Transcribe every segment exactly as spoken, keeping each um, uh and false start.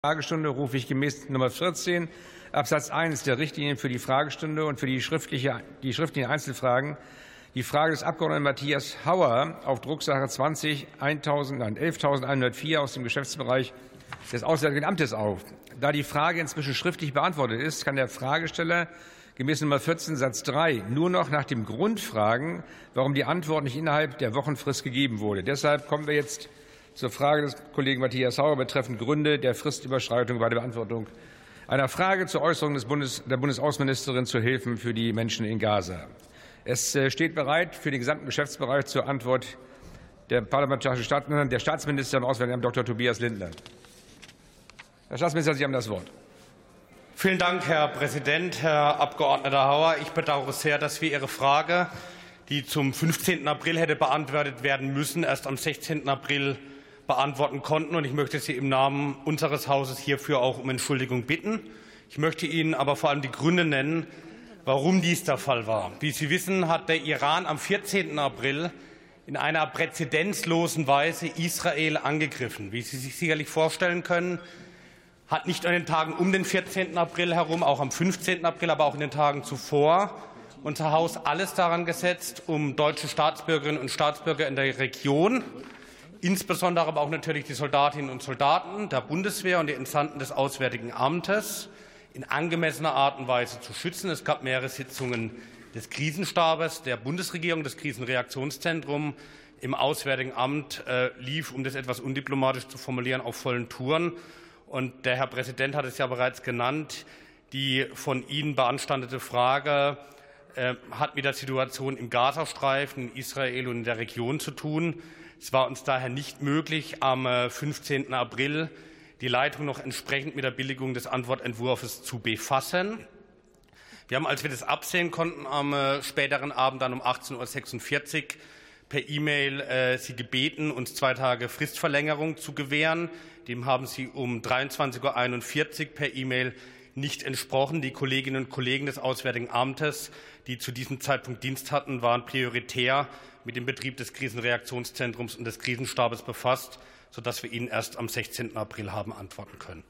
Fragestunde rufe ich gemäß Nummer vierzehn Absatz eins der Richtlinien für die Fragestunde und für die, schriftliche, die schriftlichen Einzelfragen die Frage des Abgeordneten Matthias Hauer auf Drucksache zwanzig elftausendeinhundertvier aus dem Geschäftsbereich des Auswärtigen Amtes auf. Da die Frage inzwischen schriftlich beantwortet ist, kann der Fragesteller gemäß Nummer vierzehn Satz drei nur noch nach dem Grund fragen, warum die Antwort nicht innerhalb der Wochenfrist gegeben wurde. Deshalb kommen wir jetzt zur Frage des Kollegen Matthias Hauer betreffend Gründe der Fristüberschreitung bei der Beantwortung einer Frage zur Äußerung des Bundes, der Bundesaußenministerin zu Hilfen für die Menschen in Gaza. Es steht bereit für den gesamten Geschäftsbereich zur Antwort der parlamentarischen Staatsminister, der Staatsminister im Auswärtigen Amt Doktor Tobias Lindner. Herr Staatsminister, Sie haben das Wort. Vielen Dank, Herr Präsident, Herr Abgeordneter Hauer. Ich bedauere sehr, dass wir Ihre Frage, die zum fünfzehnten April hätte beantwortet werden müssen, erst am sechzehnten April beantworten konnten. Und ich möchte Sie im Namen unseres Hauses hierfür auch um Entschuldigung bitten. Ich möchte Ihnen aber vor allem die Gründe nennen, warum dies der Fall war. Wie Sie wissen, hat der Iran am vierzehnten April in einer präzedenzlosen Weise Israel angegriffen. Wie Sie sich sicherlich vorstellen können, hat nicht an den Tagen um den vierzehnten April herum, auch am fünfzehnten April, aber auch in den Tagen zuvor unser Haus alles daran gesetzt, um deutsche Staatsbürgerinnen und Staatsbürger in der Region, insbesondere aber auch natürlich die Soldatinnen und Soldaten der Bundeswehr und die Entsandten des Auswärtigen Amtes in angemessener Art und Weise zu schützen. Es gab mehrere Sitzungen des Krisenstabes der Bundesregierung, des Krisenreaktionszentrums im Auswärtigen Amt äh, lief, um das etwas undiplomatisch zu formulieren, auf vollen Touren. Und der Herr Präsident hat es ja bereits genannt. Die von Ihnen beanstandete Frage äh, hat mit der Situation im Gazastreifen, in Israel und in der Region zu tun. Es war uns daher nicht möglich, am fünfzehnten April die Leitung noch entsprechend mit der Billigung des Antwortentwurfs zu befassen. Wir haben, als wir das absehen konnten, am späteren Abend dann um achtzehn Uhr sechsundvierzig per E-Mail äh, Sie gebeten, uns zwei Tage Fristverlängerung zu gewähren. Dem haben Sie um dreiundzwanzig Uhr einundvierzig per E-Mail nicht entsprochen. Die Kolleginnen und Kollegen des Auswärtigen Amtes, die zu diesem Zeitpunkt Dienst hatten, waren prioritär mit dem Betrieb des Krisenreaktionszentrums und des Krisenstabes befasst, sodass wir Ihnen erst am sechzehnten April haben antworten können.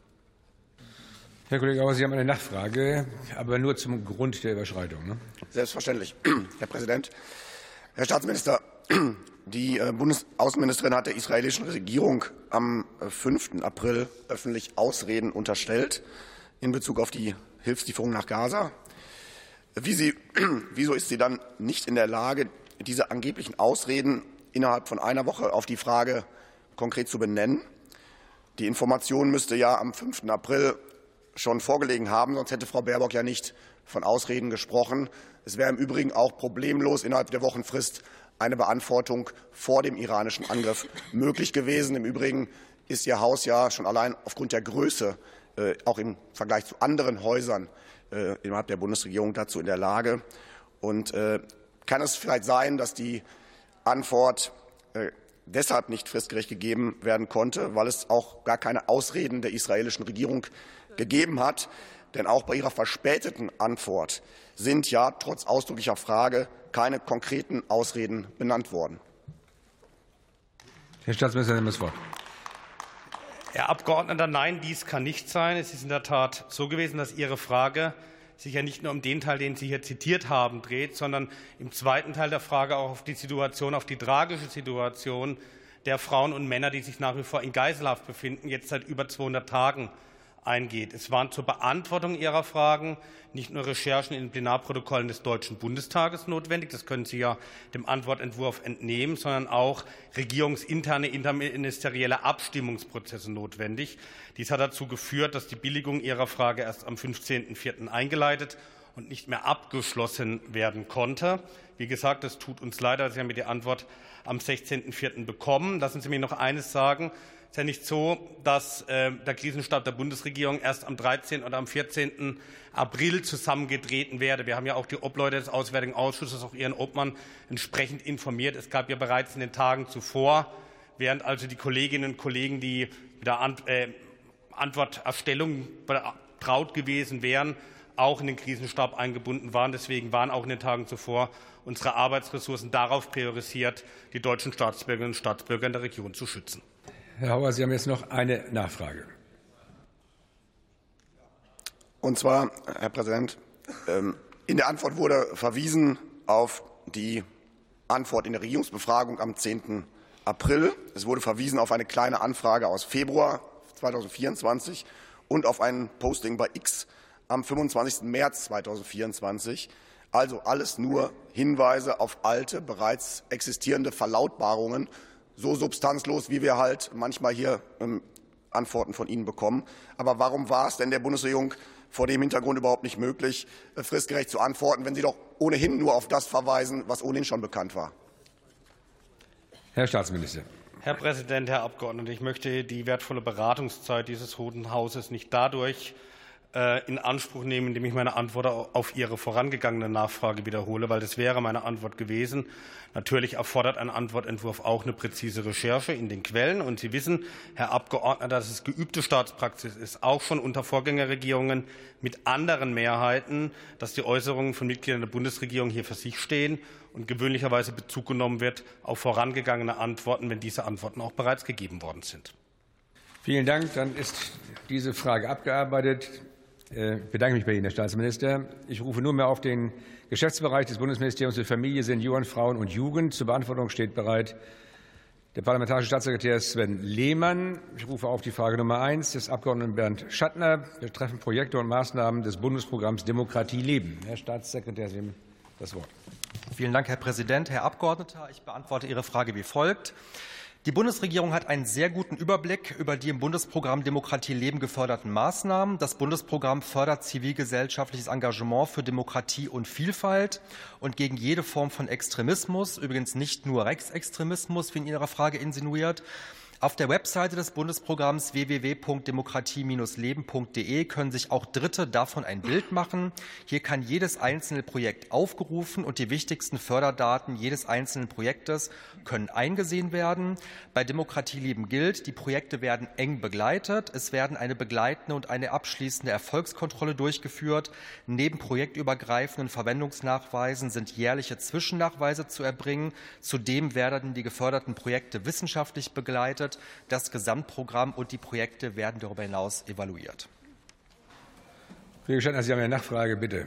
Herr Kollege Hauer, Sie haben eine Nachfrage, aber nur zum Grund der Überschreitung. Ne? Selbstverständlich, Herr Präsident. Herr Staatsminister, die Bundesaußenministerin hat der israelischen Regierung am fünften April öffentlich Ausreden unterstellt in Bezug auf die Hilfslieferung nach Gaza. Wie sie, wieso ist sie dann nicht in der Lage, diese angeblichen Ausreden innerhalb von einer Woche auf die Frage konkret zu benennen? Die Information müsste ja am fünften April schon vorgelegen haben, sonst hätte Frau Baerbock ja nicht von Ausreden gesprochen. Es wäre im Übrigen auch problemlos innerhalb der Wochenfrist eine Beantwortung vor dem iranischen Angriff möglich gewesen. Im Übrigen ist Ihr Haus ja schon allein aufgrund der Größe, äh, auch im Vergleich zu anderen Häusern äh, innerhalb der Bundesregierung dazu in der Lage. Und äh, kann es vielleicht sein, dass die Antwort äh, deshalb nicht fristgerecht gegeben werden konnte, weil es auch gar keine Ausreden der israelischen Regierung gegeben hat? Denn auch bei ihrer verspäteten Antwort sind ja trotz ausdrücklicher Frage keine konkreten Ausreden benannt worden. Herr Staatsminister, Sie haben das Wort. Herr Abgeordneter, nein, dies kann nicht sein. Es ist in der Tat so gewesen, dass Ihre Frage sich ja nicht nur um den Teil, den Sie hier zitiert haben, dreht, sondern im zweiten Teil der Frage auch auf die Situation, auf die tragische Situation der Frauen und Männer, die sich nach wie vor in Geiselhaft befinden, jetzt seit über zweihundert Tagen eingeht. Es waren zur Beantwortung Ihrer Fragen nicht nur Recherchen in den Plenarprotokollen des Deutschen Bundestages notwendig, das können Sie ja dem Antwortentwurf entnehmen, sondern auch regierungsinterne interministerielle Abstimmungsprozesse notwendig. Dies hat dazu geführt, dass die Billigung Ihrer Frage erst am fünfzehnten vierten eingeleitet und nicht mehr abgeschlossen werden konnte. Wie gesagt, es tut uns leid, dass Sie haben die Antwort am sechzehnten vierten bekommen. Lassen Sie mich noch eines sagen. Es ist ja nicht so, dass äh, der Krisenstab der Bundesregierung erst am dreizehnten oder am vierzehnten April zusammengetreten werde. Wir haben ja auch die Obleute des Auswärtigen Ausschusses, auch Ihren Obmann, entsprechend informiert. Es gab ja bereits in den Tagen zuvor, während also die Kolleginnen und Kollegen, die mit der Ant äh, Antworterstellung betraut gewesen wären, auch in den Krisenstab eingebunden waren. Deswegen waren auch in den Tagen zuvor unsere Arbeitsressourcen darauf priorisiert, die deutschen Staatsbürgerinnen und Staatsbürger in der Region zu schützen. Herr Hauer, Sie haben jetzt noch eine Nachfrage. Und zwar, Herr Präsident, in der Antwort wurde verwiesen auf die Antwort in der Regierungsbefragung am zehnten April. Es wurde verwiesen auf eine kleine Anfrage aus Februar zweitausendvierundzwanzig und auf ein Posting bei X am fünfundzwanzigsten März zweitausendvierundzwanzig. Also alles nur Hinweise auf alte, bereits existierende Verlautbarungen, so substanzlos, wie wir halt manchmal hier ähm, Antworten von Ihnen bekommen. Aber warum war es denn der Bundesregierung vor dem Hintergrund überhaupt nicht möglich, äh, fristgerecht zu antworten, wenn Sie doch ohnehin nur auf das verweisen, was ohnehin schon bekannt war? Herr Staatsminister. Herr Präsident, Herr Abgeordneter, ich möchte die wertvolle Beratungszeit dieses Hohen Hauses nicht dadurch in Anspruch nehmen, indem ich meine Antwort auf Ihre vorangegangene Nachfrage wiederhole, weil das wäre meine Antwort gewesen. Natürlich erfordert ein Antwortentwurf auch eine präzise Recherche in den Quellen. Und Sie wissen, Herr Abgeordneter, dass es geübte Staatspraxis ist, auch schon unter Vorgängerregierungen mit anderen Mehrheiten, dass die Äußerungen von Mitgliedern der Bundesregierung hier für sich stehen und gewöhnlicherweise Bezug genommen wird auf vorangegangene Antworten, wenn diese Antworten auch bereits gegeben worden sind. Vielen Dank. Dann ist diese Frage abgearbeitet. Ich bedanke mich bei Ihnen, Herr Staatsminister. Ich rufe nunmehr auf den Geschäftsbereich des Bundesministeriums für Familie, Senioren, Frauen und Jugend. Zur Beantwortung steht bereit der parlamentarische Staatssekretär Sven Lehmann. Ich rufe auf die Frage Nummer eins des Abgeordneten Bernd Schattner betreffend Projekte und Maßnahmen des Bundesprogramms Demokratie leben. Herr Staatssekretär, Sie haben das Wort. Vielen Dank, Herr Präsident. Herr Abgeordneter, ich beantworte Ihre Frage wie folgt. Die Bundesregierung hat einen sehr guten Überblick über die im Bundesprogramm Demokratie leben geförderten Maßnahmen. Das Bundesprogramm fördert zivilgesellschaftliches Engagement für Demokratie und Vielfalt und gegen jede Form von Extremismus, übrigens nicht nur Rechtsextremismus, wie in Ihrer Frage insinuiert. Auf der Webseite des Bundesprogramms w w w punkt demokratie leben punkt de können sich auch Dritte davon ein Bild machen. Hier kann jedes einzelne Projekt aufgerufen und die wichtigsten Förderdaten jedes einzelnen Projektes können eingesehen werden. Bei Demokratie leben gilt, die Projekte werden eng begleitet. Es werden eine begleitende und eine abschließende Erfolgskontrolle durchgeführt. Neben projektübergreifenden Verwendungsnachweisen sind jährliche Zwischennachweise zu erbringen. Zudem werden die geförderten Projekte wissenschaftlich begleitet. Das Gesamtprogramm und die Projekte werden darüber hinaus evaluiert. Herr Gestatten, Sie haben eine Nachfrage, bitte.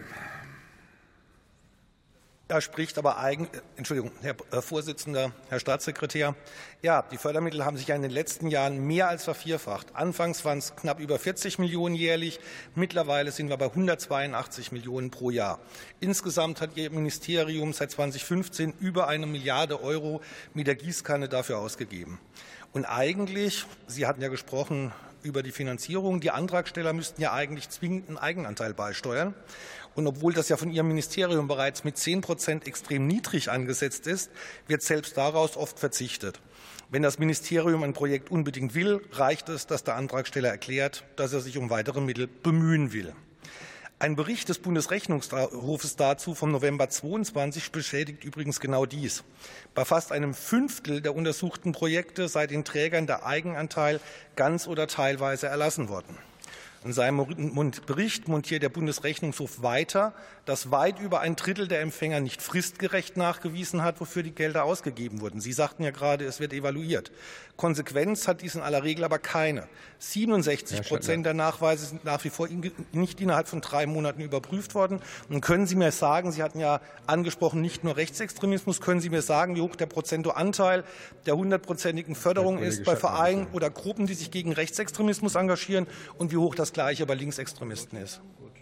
Da spricht aber eigen, Entschuldigung, Herr Vorsitzender, Herr Staatssekretär. Ja, die Fördermittel haben sich ja in den letzten Jahren mehr als vervierfacht. Anfangs waren es knapp über vierzig Millionen jährlich. Mittlerweile sind wir bei hundertzweiundachtzig Millionen pro Jahr. Insgesamt hat Ihr Ministerium seit zweitausendfünfzehn über eine Milliarde Euro mit der Gießkanne dafür ausgegeben. Und eigentlich, Sie hatten ja gesprochen über die Finanzierung, die Antragsteller müssten ja eigentlich zwingend einen Eigenanteil beisteuern. Und obwohl das ja von Ihrem Ministerium bereits mit zehn Prozent extrem niedrig angesetzt ist, wird selbst daraus oft verzichtet. Wenn das Ministerium ein Projekt unbedingt will, reicht es, dass der Antragsteller erklärt, dass er sich um weitere Mittel bemühen will. Ein Bericht des Bundesrechnungshofes dazu vom November zweitausendzweiundzwanzig bestätigt übrigens genau dies. Bei fast einem Fünftel der untersuchten Projekte sei den Trägern der Eigenanteil ganz oder teilweise erlassen worden. In seinem Bericht montiert der Bundesrechnungshof weiter, dass weit über ein Drittel der Empfänger nicht fristgerecht nachgewiesen hat, wofür die Gelder ausgegeben wurden. Sie sagten ja gerade, es wird evaluiert. Konsequenz hat dies in aller Regel aber keine. siebenundsechzig Prozent der Nachweise sind nach wie vor nicht innerhalb von drei Monaten überprüft worden. Und können Sie mir sagen, Sie hatten ja angesprochen, nicht nur Rechtsextremismus, können Sie mir sagen, wie hoch der Prozentanteil der hundertprozentigen Förderung ist bei Vereinen oder Gruppen, die sich gegen Rechtsextremismus engagieren und wie hoch das Gleiche bei Linksextremisten ist?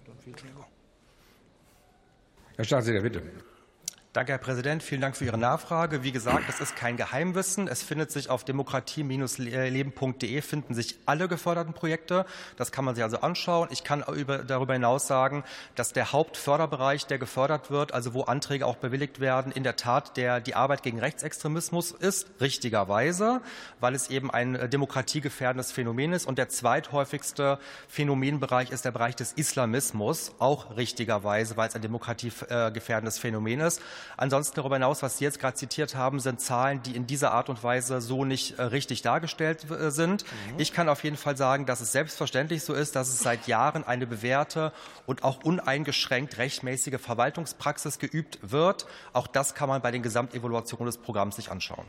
Herr Staatssekretär, bitte. Danke, Herr Präsident. Vielen Dank für Ihre Nachfrage. Wie gesagt, das ist kein Geheimwissen. Es findet sich auf demokratie leben punkt de finden sich alle geförderten Projekte. Das kann man sich also anschauen. Ich kann darüber hinaus sagen, dass der Hauptförderbereich, der gefördert wird, also wo Anträge auch bewilligt werden, in der Tat der, die Arbeit gegen Rechtsextremismus ist, richtigerweise, weil es eben ein demokratiegefährdendes Phänomen ist. Und der zweithäufigste Phänomenbereich ist der Bereich des Islamismus, auch richtigerweise, weil es ein demokratiegefährdendes Phänomen ist. Ansonsten darüber hinaus, was Sie jetzt gerade zitiert haben, sind Zahlen, die in dieser Art und Weise so nicht richtig dargestellt sind. Ich kann auf jeden Fall sagen, dass es selbstverständlich so ist, dass es seit Jahren eine bewährte und auch uneingeschränkt rechtmäßige Verwaltungspraxis geübt wird. Auch das kann man bei den Gesamtevaluationen des Programms sich anschauen.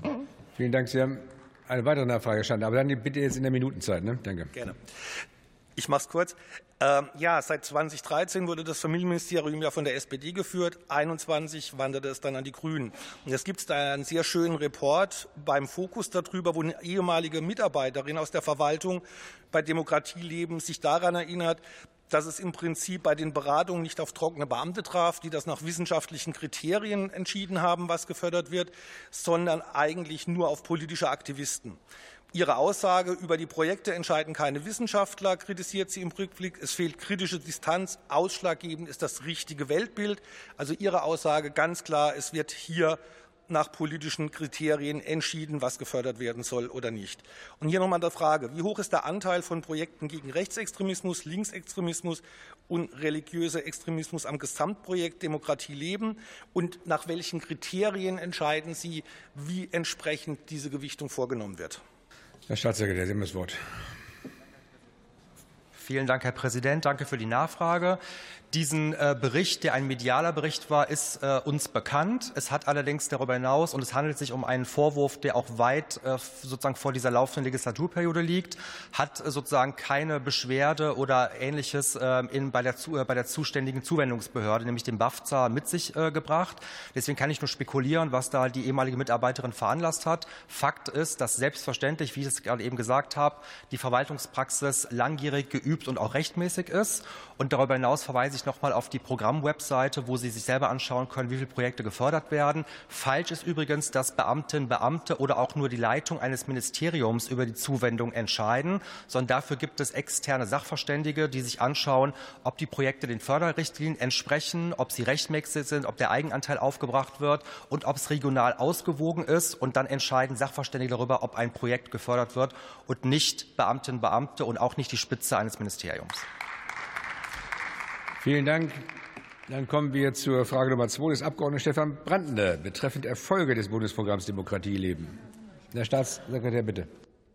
Vielen Dank. Sie haben eine weitere Nachfrage gestanden, aber dann bitte jetzt in der Minutenzeit. Ne? Danke. Gerne. Ich mache es kurz. Ähm, ja, seit zweitausenddreizehn wurde das Familienministerium ja von der S P D geführt. einundzwanzig wanderte es dann an die Grünen. Und jetzt gibt es da einen sehr schönen Report beim Fokus darüber, wo eine ehemalige Mitarbeiterin aus der Verwaltung bei Demokratieleben sich daran erinnert, dass es im Prinzip bei den Beratungen nicht auf trockene Beamte traf, die das nach wissenschaftlichen Kriterien entschieden haben, was gefördert wird, sondern eigentlich nur auf politische Aktivisten. Ihre Aussage, über die Projekte entscheiden keine Wissenschaftler, kritisiert sie im Rückblick. Es fehlt kritische Distanz. Ausschlaggebend ist das richtige Weltbild. Also Ihre Aussage ganz klar, es wird hier nach politischen Kriterien entschieden, was gefördert werden soll oder nicht. Und hier nochmal die Frage, wie hoch ist der Anteil von Projekten gegen Rechtsextremismus, Linksextremismus und religiöser Extremismus am Gesamtprojekt Demokratie leben? Und nach welchen Kriterien entscheiden Sie, wie entsprechend diese Gewichtung vorgenommen wird? Herr Staatssekretär, Sie haben das Wort. Vielen Dank, Herr Präsident. Danke für die Nachfrage. Diesen äh, Bericht, der ein medialer Bericht war, ist äh, uns bekannt. Es hat allerdings darüber hinaus, und es handelt sich um einen Vorwurf, der auch weit äh, sozusagen vor dieser laufenden Legislaturperiode liegt, hat äh, sozusagen keine Beschwerde oder Ähnliches äh, in, bei, der, äh, bei der zuständigen Zuwendungsbehörde, nämlich dem BAFZA, mit sich äh, gebracht. Deswegen kann ich nur spekulieren, was da die ehemalige Mitarbeiterin veranlasst hat. Fakt ist, dass selbstverständlich, wie ich es gerade eben gesagt habe, die Verwaltungspraxis langjährig geübt und auch rechtmäßig ist. Und darüber hinaus verweise ich noch mal auf die Programmwebseite, wo Sie sich selber anschauen können, wie viele Projekte gefördert werden. Falsch ist übrigens, dass Beamtinnen, Beamte oder auch nur die Leitung eines Ministeriums über die Zuwendung entscheiden, sondern dafür gibt es externe Sachverständige, die sich anschauen, ob die Projekte den Förderrichtlinien entsprechen, ob sie rechtmäßig sind, ob der Eigenanteil aufgebracht wird und ob es regional ausgewogen ist. Und dann entscheiden Sachverständige darüber, ob ein Projekt gefördert wird und nicht Beamtinnen, Beamte und auch nicht die Spitze eines Ministeriums. Vielen Dank. Dann kommen wir zur Frage Nummer zwei des Abgeordneten Stefan Brandner betreffend Erfolge des Bundesprogramms Demokratie leben. Herr Staatssekretär, bitte.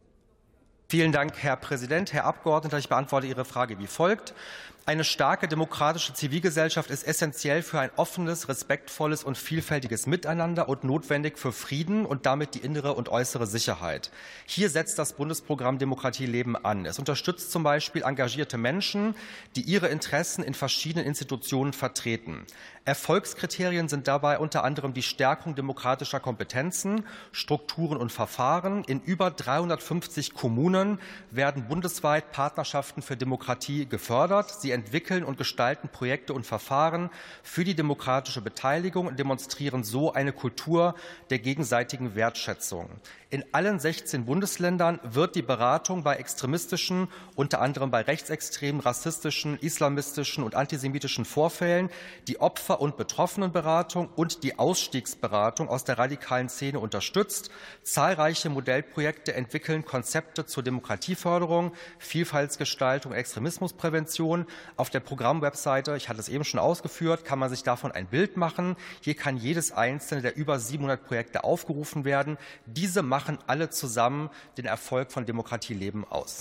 Vielen Dank, Herr Präsident. Herr Abgeordneter, ich beantworte Ihre Frage wie folgt. Eine starke demokratische Zivilgesellschaft ist essentiell für ein offenes, respektvolles und vielfältiges Miteinander und notwendig für Frieden und damit die innere und äußere Sicherheit. Hier setzt das Bundesprogramm Demokratie leben an. Es unterstützt zum Beispiel engagierte Menschen, die ihre Interessen in verschiedenen Institutionen vertreten. Erfolgskriterien sind dabei unter anderem die Stärkung demokratischer Kompetenzen, Strukturen und Verfahren. In über dreihundertfünfzig Kommunen werden bundesweit Partnerschaften für Demokratie gefördert. Sie entwickeln und gestalten Projekte und Verfahren für die demokratische Beteiligung und demonstrieren so eine Kultur der gegenseitigen Wertschätzung. In allen sechzehn Bundesländern wird die Beratung bei extremistischen, unter anderem bei rechtsextremen, rassistischen, islamistischen und antisemitischen Vorfällen, die Opfer- und Betroffenenberatung und die Ausstiegsberatung aus der radikalen Szene unterstützt. Zahlreiche Modellprojekte entwickeln Konzepte zur Demokratieförderung, Vielfaltsgestaltung, Extremismusprävention. Auf der Programmwebseite, ich hatte es eben schon ausgeführt, kann man sich davon ein Bild machen. Hier kann jedes einzelne der über siebenhundert Projekte aufgerufen werden. Diese machen alle zusammen den Erfolg von Demokratie leben aus.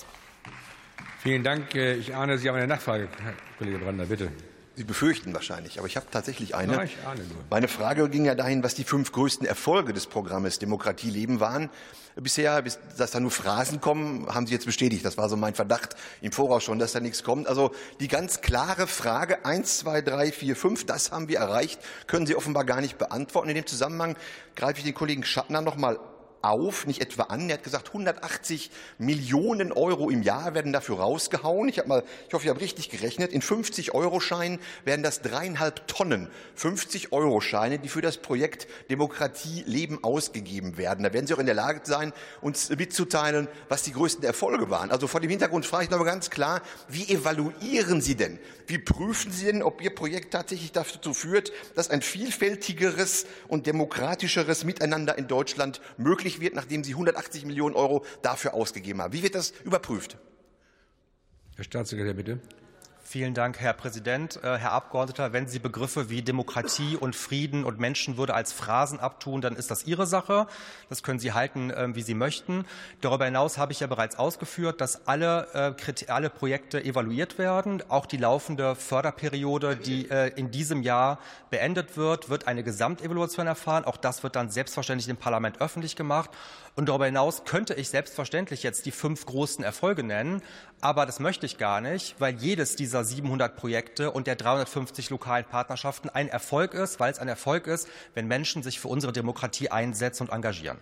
Vielen Dank. Ich ahne, Sie haben eine Nachfrage, Herr Kollege Brandner, bitte. Sie befürchten wahrscheinlich, aber ich habe tatsächlich eine. Ja, ich ahne nur. Meine Frage ging ja dahin, was die fünf größten Erfolge des Programmes Demokratie leben waren. Bisher, bis, dass da nur Phrasen kommen, haben Sie jetzt bestätigt. Das war so mein Verdacht im Voraus schon, dass da nichts kommt. Also die ganz klare Frage eins, zwei, drei, vier, fünf, das haben wir erreicht, können Sie offenbar gar nicht beantworten. In dem Zusammenhang greife ich den Kollegen Schattner noch mal auf, nicht etwa an. Er hat gesagt, hundertachtzig Millionen Euro im Jahr werden dafür rausgehauen. Ich habe mal, ich hoffe, ich habe richtig gerechnet. In fünfzig Euro Scheinen werden das dreieinhalb Tonnen fünfzig Euro Scheine, die für das Projekt Demokratie leben ausgegeben werden. Da werden Sie auch in der Lage sein, uns mitzuteilen, was die größten Erfolge waren. Also vor dem Hintergrund frage ich noch mal ganz klar, wie evaluieren Sie denn? Wie prüfen Sie denn, ob Ihr Projekt tatsächlich dazu führt, dass ein vielfältigeres und demokratischeres Miteinander in Deutschland möglich wird, nachdem Sie hundertachtzig Millionen Euro dafür ausgegeben haben? Wie wird das überprüft? Herr Staatssekretär, bitte. Vielen Dank, Herr Präsident. Äh, Herr Abgeordneter, wenn Sie Begriffe wie Demokratie und Frieden und Menschenwürde als Phrasen abtun, dann ist das Ihre Sache. Das können Sie halten, äh, wie Sie möchten. Darüber hinaus habe ich ja bereits ausgeführt, dass alle, äh, alle Projekte evaluiert werden. Auch die laufende Förderperiode, die äh, in diesem Jahr beendet wird, wird eine Gesamtevaluation erfahren. Auch das wird dann selbstverständlich im Parlament öffentlich gemacht. Und darüber hinaus könnte ich selbstverständlich jetzt die fünf großen Erfolge nennen, aber das möchte ich gar nicht, weil jedes dieser siebenhundert Projekte und der dreihundertfünfzig lokalen Partnerschaften ein Erfolg ist, weil es ein Erfolg ist, wenn Menschen sich für unsere Demokratie einsetzen und engagieren.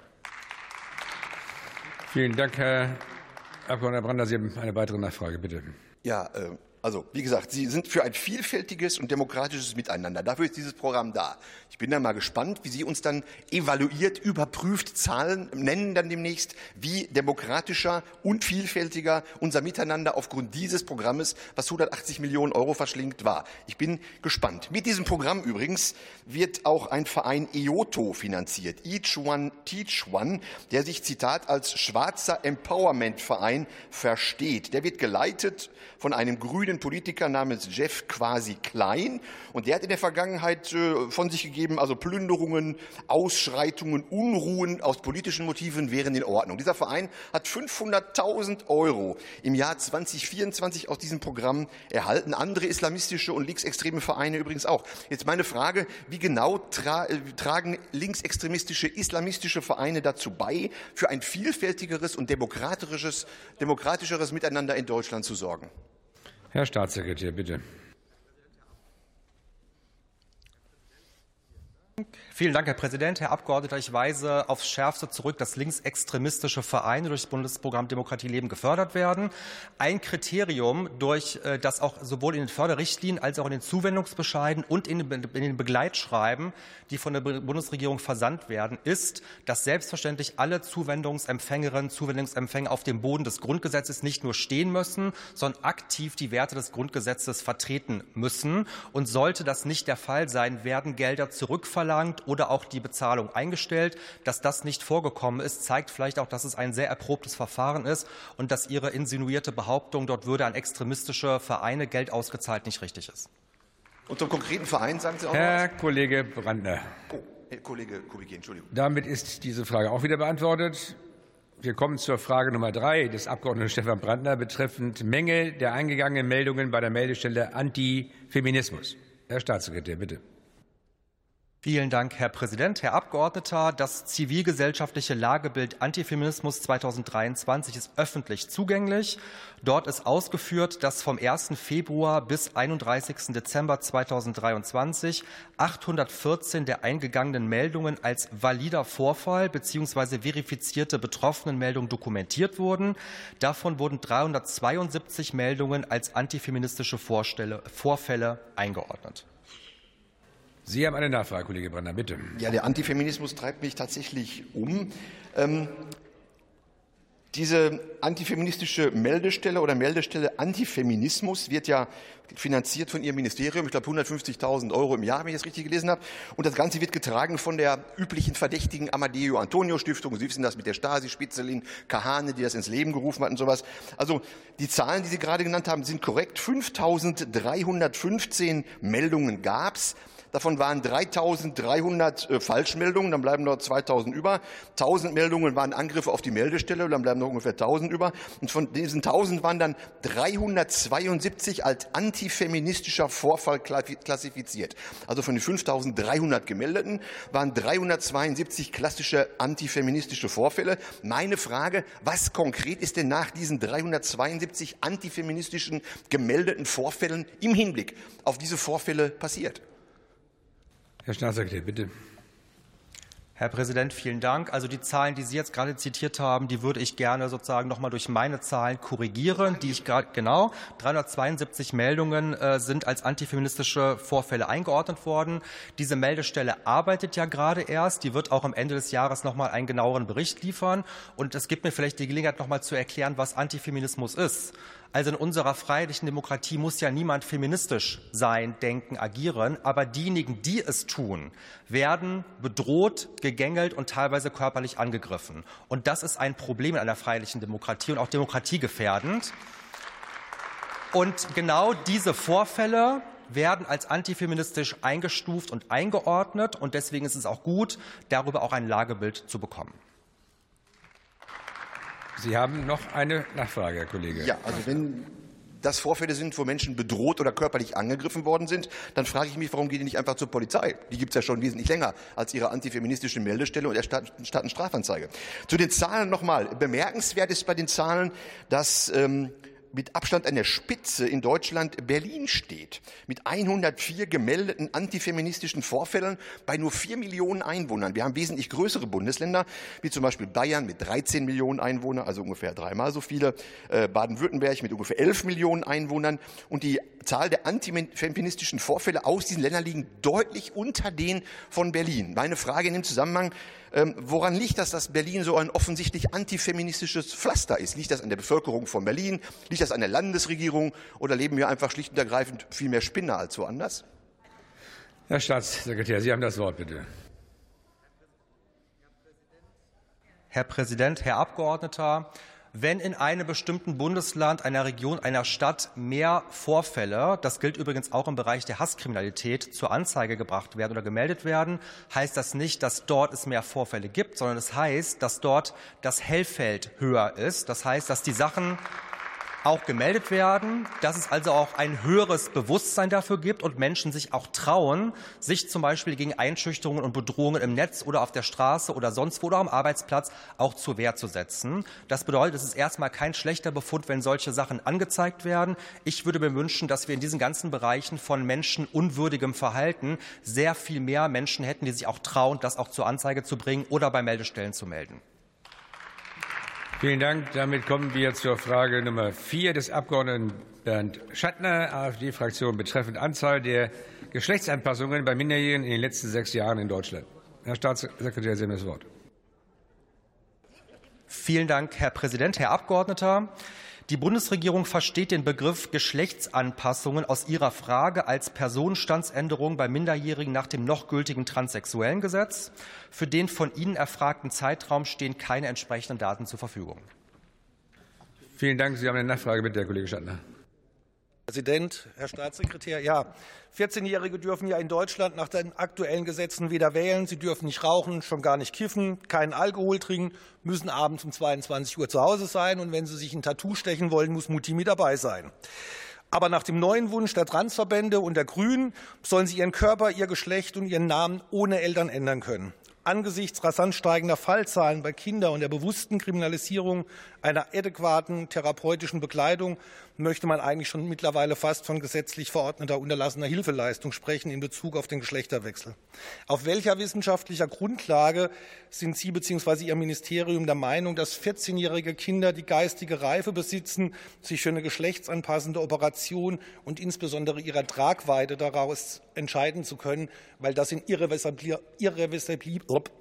Vielen Dank, Herr Abgeordneter Brandner. Sie haben eine weitere Nachfrage, bitte. Ja, äh Also, wie gesagt, Sie sind für ein vielfältiges und demokratisches Miteinander. Dafür ist dieses Programm da. Ich bin dann mal gespannt, wie Sie uns dann evaluiert, überprüft, Zahlen nennen dann demnächst, wie demokratischer und vielfältiger unser Miteinander aufgrund dieses Programmes, was hundertachtzig Millionen Euro verschlingt, war. Ich bin gespannt. Mit diesem Programm übrigens wird auch ein Verein E O T O finanziert, Each One Teach One, der sich, Zitat, als schwarzer Empowerment-Verein versteht. Der wird geleitet von einem grünen Politiker namens Jeff Quasi Klein. Und der hat in der Vergangenheit äh, von sich gegeben, also Plünderungen, Ausschreitungen, Unruhen aus politischen Motiven wären in Ordnung. Dieser Verein hat fünfhunderttausend Euro im Jahr zweitausendvierundzwanzig aus diesem Programm erhalten. Andere islamistische und linksextreme Vereine übrigens auch. Jetzt meine Frage, wie genau tra tragen linksextremistische, islamistische Vereine dazu bei, für ein vielfältigeres und demokratischeres, demokratischeres Miteinander in Deutschland zu sorgen? Herr Staatssekretär, bitte. Vielen Dank, Herr Präsident. Herr Abgeordneter, ich weise aufs Schärfste zurück, dass linksextremistische Vereine durch das Bundesprogramm Demokratie leben gefördert werden. Ein Kriterium, durch das auch sowohl in den Förderrichtlinien als auch in den Zuwendungsbescheiden und in den Begleitschreiben, die von der Bundesregierung versandt werden, ist, dass selbstverständlich alle Zuwendungsempfängerinnen und Zuwendungsempfänger auf dem Boden des Grundgesetzes nicht nur stehen müssen, sondern aktiv die Werte des Grundgesetzes vertreten müssen. Und sollte das nicht der Fall sein, werden Gelder zurückverlangt oder auch die Bezahlung eingestellt. Dass das nicht vorgekommen ist, zeigt vielleicht auch, dass es ein sehr erprobtes Verfahren ist und dass Ihre insinuierte Behauptung, dort würde an extremistische Vereine Geld ausgezahlt, nicht richtig ist. Und zum konkreten Verein sagen Sie auch Herr noch was? Kollege Brandner. Oh, Herr Kollege Kubicki, Entschuldigung. Damit ist diese Frage auch wieder beantwortet. Wir kommen zur Frage Nummer drei des Abgeordneten Stefan Brandner betreffend Menge der eingegangenen Meldungen bei der Meldestelle Antifeminismus. Herr Staatssekretär, bitte. Vielen Dank, Herr Präsident. Herr Abgeordneter, das zivilgesellschaftliche Lagebild Antifeminismus zweitausenddreiundzwanzig ist öffentlich zugänglich. Dort ist ausgeführt, dass vom ersten Februar bis einunddreißigsten Dezember zweitausenddreiundzwanzig achthundertvierzehn der eingegangenen Meldungen als valider Vorfall bzw. verifizierte Betroffenenmeldungen dokumentiert wurden. Davon wurden dreihundertzweiundsiebzig Meldungen als antifeministische Vorfälle eingeordnet. Sie haben eine Nachfrage, Kollege Brandner, bitte. Ja, der Antifeminismus treibt mich tatsächlich um. Ähm, diese antifeministische Meldestelle oder Meldestelle Antifeminismus wird ja finanziert von Ihrem Ministerium, ich glaube hundertfünfzigtausend Euro im Jahr, wenn ich das richtig gelesen habe. Und das Ganze wird getragen von der üblichen verdächtigen Amadeo Antonio Stiftung. Sie wissen das mit der Stasi-Spitzelin Kahane, die das ins Leben gerufen hat und sowas. Also die Zahlen, die Sie gerade genannt haben, sind korrekt. fünftausenddreihundertfünfzehn Meldungen gab es. Davon waren dreitausenddreihundert äh, Falschmeldungen, dann bleiben noch zweitausend über. tausend Meldungen waren Angriffe auf die Meldestelle, dann bleiben noch ungefähr tausend über. Und von diesen tausend waren dann dreihundertzweiundsiebzig als antifeministischer Vorfall klassifiziert. Also von den fünftausenddreihundert gemeldeten waren dreihundertzweiundsiebzig klassische antifeministische Vorfälle. Meine Frage, was konkret ist denn nach diesen dreihundertzweiundsiebzig antifeministischen gemeldeten Vorfällen im Hinblick auf diese Vorfälle passiert? Herr Staatssekretär, bitte. Herr Präsident, vielen Dank. Also die Zahlen, die Sie jetzt gerade zitiert haben, die würde ich gerne sozusagen noch mal durch meine Zahlen korrigieren, die ich gerade genau dreihundertzweiundsiebzig Meldungen äh, sind als antifeministische Vorfälle eingeordnet worden. Diese Meldestelle arbeitet ja gerade erst. Die wird auch am Ende des Jahres noch mal einen genaueren Bericht liefern. Und es gibt mir vielleicht die Gelegenheit, noch mal zu erklären, was Antifeminismus ist. Also in unserer freiheitlichen Demokratie muss ja niemand feministisch sein, denken, agieren. Aber diejenigen, die es tun, werden bedroht, gegängelt und teilweise körperlich angegriffen. Und das ist ein Problem in einer freiheitlichen Demokratie und auch demokratiegefährdend. Und genau diese Vorfälle werden als antifeministisch eingestuft und eingeordnet. Und deswegen ist es auch gut, darüber auch ein Lagebild zu bekommen. Sie haben noch eine Nachfrage, Herr Kollege. Ja, also wenn das Vorfälle sind, wo Menschen bedroht oder körperlich angegriffen worden sind, dann frage ich mich, warum gehen die nicht einfach zur Polizei? Die gibt es ja schon wesentlich länger als ihre antifeministische Meldestelle und erstatten Strafanzeige. Zu den Zahlen nochmal. Bemerkenswert ist bei den Zahlen, dass ähm, mit Abstand an der Spitze in Deutschland Berlin steht, mit hundertvier gemeldeten antifeministischen Vorfällen bei nur vier Millionen Einwohnern. Wir haben wesentlich größere Bundesländer, wie zum Beispiel Bayern mit dreizehn Millionen Einwohnern, also ungefähr dreimal so viele, äh, Baden-Württemberg mit ungefähr elf Millionen Einwohnern. Und die Zahl der antifeministischen Vorfälle aus diesen Ländern liegen deutlich unter den von Berlin. Meine Frage in dem Zusammenhang: Ähm, woran liegt das, dass Berlin so ein offensichtlich antifeministisches Pflaster ist? Liegt das an der Bevölkerung von Berlin? Liegt das an der Landesregierung? Oder leben wir einfach schlicht und ergreifend viel mehr Spinner als woanders? Herr Staatssekretär, Sie haben das Wort, bitte. Herr Präsident, Herr Abgeordneter, wenn in einem bestimmten Bundesland, einer Region, einer Stadt mehr Vorfälle, das gilt übrigens auch im Bereich der Hasskriminalität, zur Anzeige gebracht werden oder gemeldet werden, heißt das nicht, dass dort es mehr Vorfälle gibt, sondern es heißt, dass dort das Hellfeld höher ist. Das heißt, dass die Sachen auch gemeldet werden, dass es also auch ein höheres Bewusstsein dafür gibt und Menschen sich auch trauen, sich zum Beispiel gegen Einschüchterungen und Bedrohungen im Netz oder auf der Straße oder sonst wo oder am Arbeitsplatz auch zur Wehr zu setzen. Das bedeutet, es ist erstmal kein schlechter Befund, wenn solche Sachen angezeigt werden. Ich würde mir wünschen, dass wir in diesen ganzen Bereichen von menschenunwürdigem Verhalten sehr viel mehr Menschen hätten, die sich auch trauen, das auch zur Anzeige zu bringen oder bei Meldestellen zu melden. Vielen Dank. Damit kommen wir zur Frage Nummer vier des Abgeordneten Bernd Schattner, AfD-Fraktion, betreffend Anzahl der Geschlechtsanpassungen bei Minderjährigen in den letzten sechs Jahren in Deutschland. Herr Staatssekretär, Sie haben das Wort. Vielen Dank, Herr Präsident, Herr Abgeordneter. Die Bundesregierung versteht den Begriff Geschlechtsanpassungen aus ihrer Frage als Personenstandsänderung bei Minderjährigen nach dem noch gültigen transsexuellen Gesetz. Für den von Ihnen erfragten Zeitraum stehen keine entsprechenden Daten zur Verfügung. Vielen Dank. Sie haben eine Nachfrage, bitte, Herr Kollege Schattner. Herr Präsident, Herr Staatssekretär, ja, vierzehnjährige dürfen ja in Deutschland nach den aktuellen Gesetzen weder wählen, sie dürfen nicht rauchen, schon gar nicht kiffen, keinen Alkohol trinken, müssen abends um zweiundzwanzig Uhr zu Hause sein und wenn sie sich ein Tattoo stechen wollen, muss Mutti mit dabei sein. Aber nach dem neuen Wunsch der Transverbände und der Grünen sollen sie ihren Körper, ihr Geschlecht und ihren Namen ohne Eltern ändern können. Angesichts rasant steigender Fallzahlen bei Kindern und der bewussten Kriminalisierung einer adäquaten therapeutischen Begleitung möchte man eigentlich schon mittlerweile fast von gesetzlich verordneter unterlassener Hilfeleistung sprechen in Bezug auf den Geschlechterwechsel. Auf welcher wissenschaftlicher Grundlage sind Sie bzw. Ihr Ministerium der Meinung, dass vierzehnjährige Kinder die geistige Reife besitzen, sich für eine geschlechtsanpassende Operation und insbesondere ihrer Tragweite daraus entscheiden zu können, weil das sind irreversibel, irreversibel,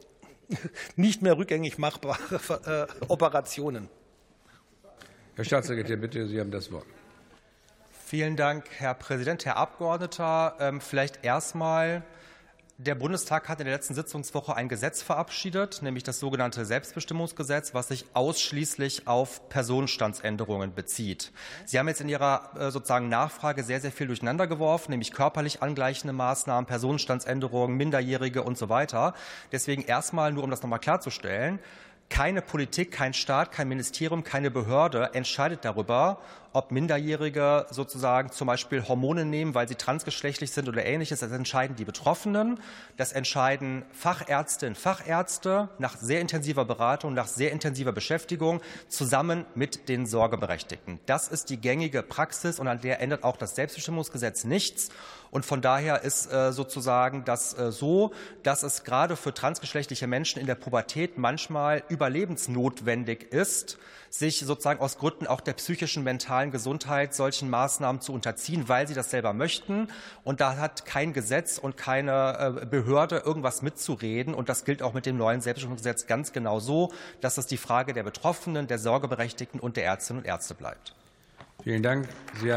nicht mehr rückgängig machbare äh, Operationen? Herr Staatssekretär, bitte, Sie haben das Wort. Vielen Dank, Herr Präsident, Herr Abgeordneter. Ähm, vielleicht erstmal: Der Bundestag hat in der letzten Sitzungswoche ein Gesetz verabschiedet, nämlich das sogenannte Selbstbestimmungsgesetz, was sich ausschließlich auf Personenstandsänderungen bezieht. Sie haben jetzt in Ihrer äh, sozusagen Nachfrage sehr, sehr viel durcheinander geworfen, nämlich körperlich angleichende Maßnahmen, Personenstandsänderungen, Minderjährige und so weiter. Deswegen erstmal, nur um das nochmal klarzustellen: Keine Politik, kein Staat, kein Ministerium, keine Behörde entscheidet darüber, ob Minderjährige sozusagen zum Beispiel Hormone nehmen, weil sie transgeschlechtlich sind oder Ähnliches. Das entscheiden die Betroffenen. Das entscheiden Fachärztinnen, Fachärzte nach sehr intensiver Beratung, nach sehr intensiver Beschäftigung zusammen mit den Sorgeberechtigten. Das ist die gängige Praxis und an der ändert auch das Selbstbestimmungsgesetz nichts. Und von daher ist äh, sozusagen das äh, so, dass es gerade für transgeschlechtliche Menschen in der Pubertät manchmal überlebensnotwendig ist, sich sozusagen aus Gründen auch der psychischen, mentalen Gesundheit solchen Maßnahmen zu unterziehen, weil sie das selber möchten. Und da hat kein Gesetz und keine äh, Behörde irgendwas mitzureden. Und das gilt auch mit dem neuen Selbstbestimmungsgesetz ganz genau so, dass das die Frage der Betroffenen, der Sorgeberechtigten und der Ärztinnen und Ärzte bleibt. Vielen Dank. Sie haben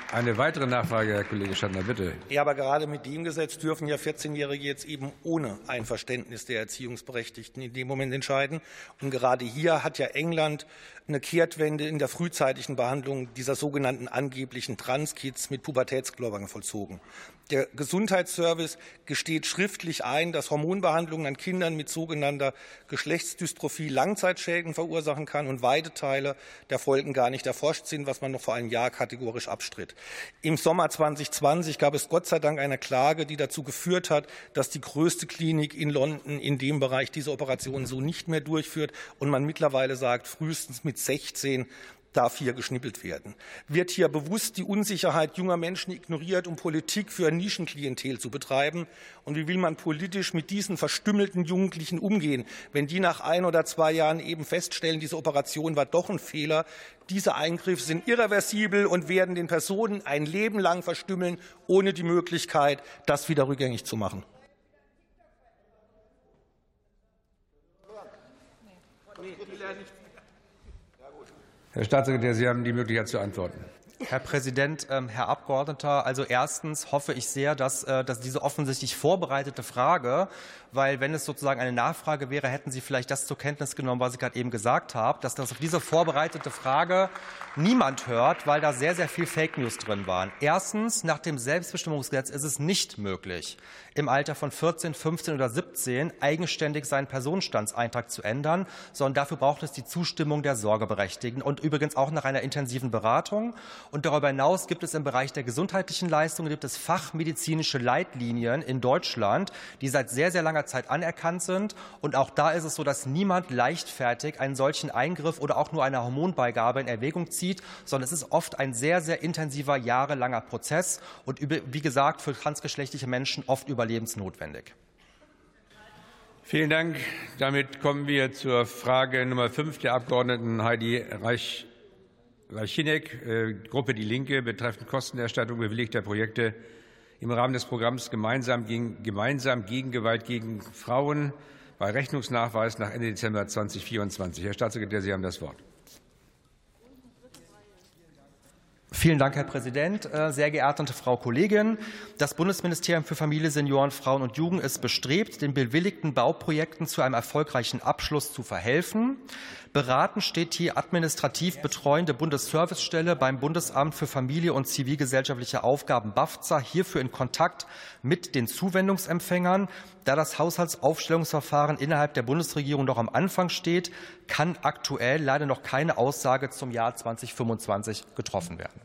Eine weitere Nachfrage, Herr Kollege Stadler, bitte. Ja, aber gerade mit dem Gesetz dürfen ja vierzehnjährige jetzt eben ohne Einverständnis der Erziehungsberechtigten in dem Moment entscheiden. Und gerade hier hat ja England eine Kehrtwende in der frühzeitigen Behandlung dieser sogenannten angeblichen Transkids mit Pubertätsgläubern vollzogen. Der Gesundheitsservice gesteht schriftlich ein, dass Hormonbehandlungen an Kindern mit sogenannter Geschlechtsdystrophie Langzeitschäden verursachen kann und weite Teile der Folgen gar nicht erforscht sind, was man noch vor einem Jahr kategorisch abstritt. Im Sommer zweitausendzwanzig gab es Gott sei Dank eine Klage, die dazu geführt hat, dass die größte Klinik in London in dem Bereich diese Operation so nicht mehr durchführt und man mittlerweile sagt, frühestens mit sechzehn darf hier geschnippelt werden. Wird hier bewusst die Unsicherheit junger Menschen ignoriert, um Politik für ein Nischenklientel zu betreiben? Und wie will man politisch mit diesen verstümmelten Jugendlichen umgehen, wenn die nach ein oder zwei Jahren eben feststellen, diese Operation war doch ein Fehler? Diese Eingriffe sind irreversibel und werden den Personen ein Leben lang verstümmeln, ohne die Möglichkeit, das wieder rückgängig zu machen. Herr Staatssekretär, Sie haben die Möglichkeit zu antworten. Herr Präsident, Herr Abgeordneter, also erstens hoffe ich sehr, dass, dass diese offensichtlich vorbereitete Frage, weil wenn es sozusagen eine Nachfrage wäre, hätten Sie vielleicht das zur Kenntnis genommen, was ich gerade eben gesagt habe, dass das auf diese vorbereitete Frage niemand hört, weil da sehr, sehr viel Fake News drin waren. Erstens, nach dem Selbstbestimmungsgesetz ist es nicht möglich, im Alter von vierzehn, fünfzehn oder siebzehn eigenständig seinen Personenstandseintrag zu ändern, sondern dafür braucht es die Zustimmung der Sorgeberechtigten und übrigens auch nach einer intensiven Beratung. Und darüber hinaus gibt es im Bereich der gesundheitlichen Leistungen gibt es fachmedizinische Leitlinien in Deutschland, die seit sehr, sehr langer Zeit anerkannt sind. Und auch da ist es so, dass niemand leichtfertig einen solchen Eingriff oder auch nur eine Hormonbeigabe in Erwägung zieht, sondern es ist oft ein sehr, sehr intensiver, jahrelanger Prozess und, wie gesagt, für transgeschlechtliche Menschen oft überlebensnotwendig. Vielen Dank. Damit kommen wir zur Frage Nummer fünf der Abgeordneten Heidi Reich. Walchinek, äh, Gruppe Die Linke, betreffend Kostenerstattung bewilligter Projekte im Rahmen des Programms Gemeinsam gegen, gemeinsam gegen Gewalt gegen Frauen bei Rechnungsnachweis nach Ende Dezember zweitausendvierundzwanzig. Herr Staatssekretär, Sie haben das Wort. Vielen Dank, Herr Präsident. Sehr geehrte Frau Kollegin, das Bundesministerium für Familie, Senioren, Frauen und Jugend ist bestrebt, den bewilligten Bauprojekten zu einem erfolgreichen Abschluss zu verhelfen. Beraten steht die administrativ betreuende Bundesservicestelle beim Bundesamt für Familie und zivilgesellschaftliche Aufgaben BAFZA hierfür in Kontakt mit den Zuwendungsempfängern. Da das Haushaltsaufstellungsverfahren innerhalb der Bundesregierung noch am Anfang steht, kann aktuell leider noch keine Aussage zum Jahr zweitausendfünfundzwanzig getroffen werden.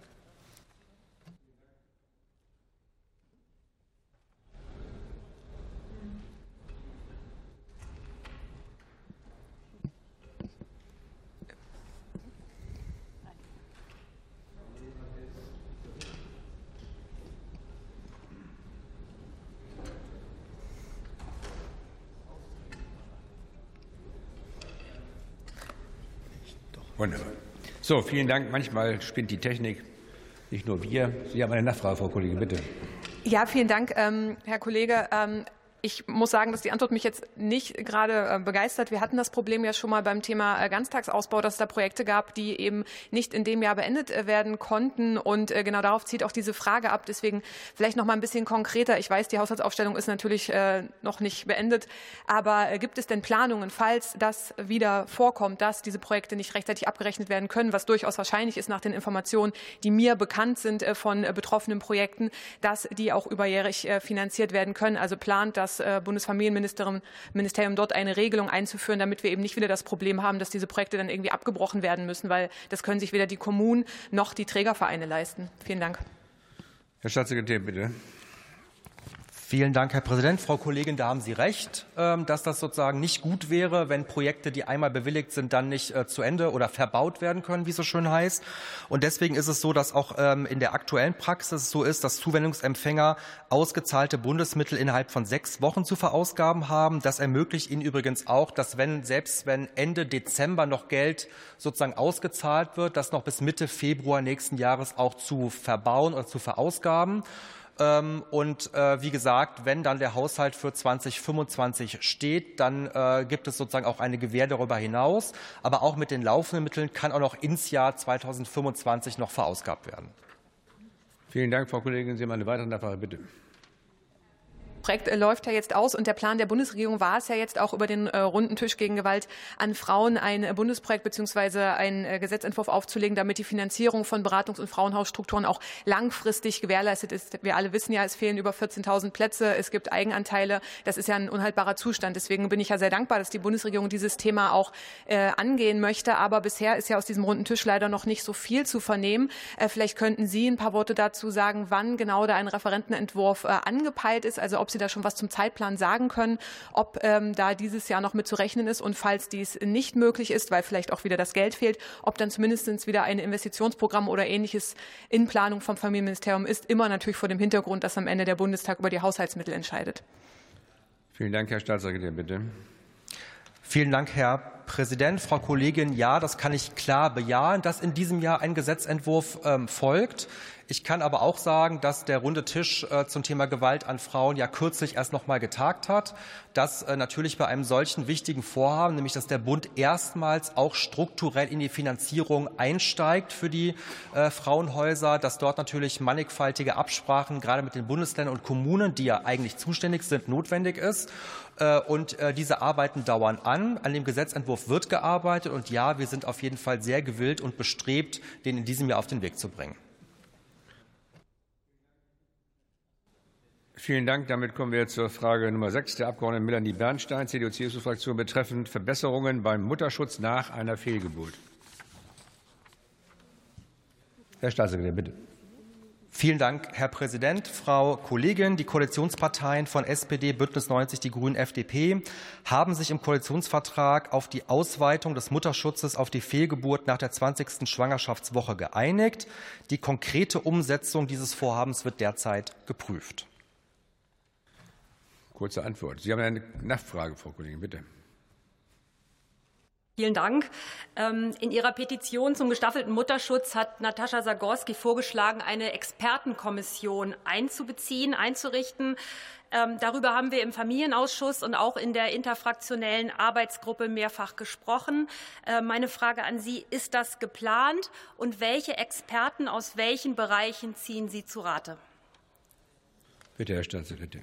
Wunderbar. So, vielen Dank. Manchmal spinnt die Technik, nicht nur wir. Sie haben eine Nachfrage, Frau Kollegin, bitte. Ja, vielen Dank, ähm, Herr Kollege. Ähm, Ich muss sagen, dass die Antwort mich jetzt nicht gerade begeistert. Wir hatten das Problem ja schon mal beim Thema Ganztagsausbau, dass es da Projekte gab, die eben nicht in dem Jahr beendet werden konnten. Und genau darauf zieht auch diese Frage ab. Deswegen vielleicht noch mal ein bisschen konkreter. Ich weiß, die Haushaltsaufstellung ist natürlich noch nicht beendet. Aber gibt es denn Planungen, falls das wieder vorkommt, dass diese Projekte nicht rechtzeitig abgerechnet werden können, was durchaus wahrscheinlich ist nach den Informationen, die mir bekannt sind von betroffenen Projekten, dass die auch überjährig finanziert werden können? Also plant das Bundesfamilienministerium dort eine Regelung einzuführen, damit wir eben nicht wieder das Problem haben, dass diese Projekte dann irgendwie abgebrochen werden müssen, weil das können sich weder die Kommunen noch die Trägervereine leisten. Vielen Dank. Herr Staatssekretär, bitte. Vielen Dank, Herr Präsident. Frau Kollegin, da haben Sie recht, dass das sozusagen nicht gut wäre, wenn Projekte, die einmal bewilligt sind, dann nicht zu Ende oder verbaut werden können, wie es so schön heißt. Und deswegen ist es so, dass auch in der aktuellen Praxis so ist, dass Zuwendungsempfänger ausgezahlte Bundesmittel innerhalb von sechs Wochen zu verausgaben haben. Das ermöglicht Ihnen übrigens auch, dass wenn, selbst wenn Ende Dezember noch Geld sozusagen ausgezahlt wird, das noch bis Mitte Februar nächsten Jahres auch zu verbauen oder zu verausgaben. Und wie gesagt, wenn dann der Haushalt für zweitausendfünfundzwanzig steht, dann gibt es sozusagen auch eine Gewähr darüber hinaus. Aber auch mit den laufenden Mitteln kann auch noch ins Jahr zweitausendfünfundzwanzig noch verausgabt werden. Vielen Dank, Frau Kollegin. Sie haben eine weitere Nachfrage, bitte. Projekt läuft ja jetzt aus und der Plan der Bundesregierung war es ja jetzt auch über den äh, runden Tisch gegen Gewalt an Frauen ein äh, Bundesprojekt bzw. einen äh, Gesetzentwurf aufzulegen, damit die Finanzierung von Beratungs- und Frauenhausstrukturen auch langfristig gewährleistet ist. Wir alle wissen ja, es fehlen über vierzehntausend Plätze, es gibt Eigenanteile. Das ist ja ein unhaltbarer Zustand. Deswegen bin ich ja sehr dankbar, dass die Bundesregierung dieses Thema auch äh, angehen möchte. Aber bisher ist ja aus diesem runden Tisch leider noch nicht so viel zu vernehmen. Äh, vielleicht könnten Sie ein paar Worte dazu sagen, wann genau da ein Referentenentwurf äh, angepeilt ist, also ob Sie da schon was zum Zeitplan sagen können, ob ähm, da dieses Jahr noch mit zu rechnen ist und falls dies nicht möglich ist, weil vielleicht auch wieder das Geld fehlt, ob dann zumindest wieder ein Investitionsprogramm oder Ähnliches in Planung vom Familienministerium ist, immer natürlich vor dem Hintergrund, dass am Ende der Bundestag über die Haushaltsmittel entscheidet. Vielen Dank, Herr Staatssekretär, bitte. Vielen Dank, Herr Präsident. Frau Kollegin, ja, das kann ich klar bejahen, dass in diesem Jahr ein Gesetzentwurf ähm, folgt. Ich kann aber auch sagen, dass der runde Tisch äh, zum Thema Gewalt an Frauen ja kürzlich erst noch mal getagt hat, dass äh, natürlich bei einem solchen wichtigen Vorhaben, nämlich dass der Bund erstmals auch strukturell in die Finanzierung einsteigt für die äh, Frauenhäuser, dass dort natürlich mannigfaltige Absprachen gerade mit den Bundesländern und Kommunen, die ja eigentlich zuständig sind, notwendig ist. Äh, und äh, diese Arbeiten dauern an. An dem Gesetzentwurf wird gearbeitet. Und ja, wir sind auf jeden Fall sehr gewillt und bestrebt, den in diesem Jahr auf den Weg zu bringen. Vielen Dank. Damit kommen wir zur Frage Nummer sechs der Abgeordneten Melanie Bernstein, C D U-C S U-Fraktion, betreffend Verbesserungen beim Mutterschutz nach einer Fehlgeburt. Herr Staatssekretär, bitte. Vielen Dank, Herr Präsident. Frau Kollegin, die Koalitionsparteien von S P D, Bündnis neunzig, die Grünen, F D P haben sich im Koalitionsvertrag auf die Ausweitung des Mutterschutzes auf die Fehlgeburt nach der zwanzigsten Schwangerschaftswoche geeinigt. Die konkrete Umsetzung dieses Vorhabens wird derzeit geprüft. Kurze Antwort. Sie haben eine Nachfrage, Frau Kollegin, bitte. Vielen Dank. In ihrer Petition zum gestaffelten Mutterschutz hat Natascha Zagorski vorgeschlagen, eine Expertenkommission einzubeziehen, einzurichten. Darüber haben wir im Familienausschuss und auch in der interfraktionellen Arbeitsgruppe mehrfach gesprochen. Meine Frage an Sie, ist das geplant und welche Experten aus welchen Bereichen ziehen Sie zu Rate? Bitte, Herr Staatssekretär.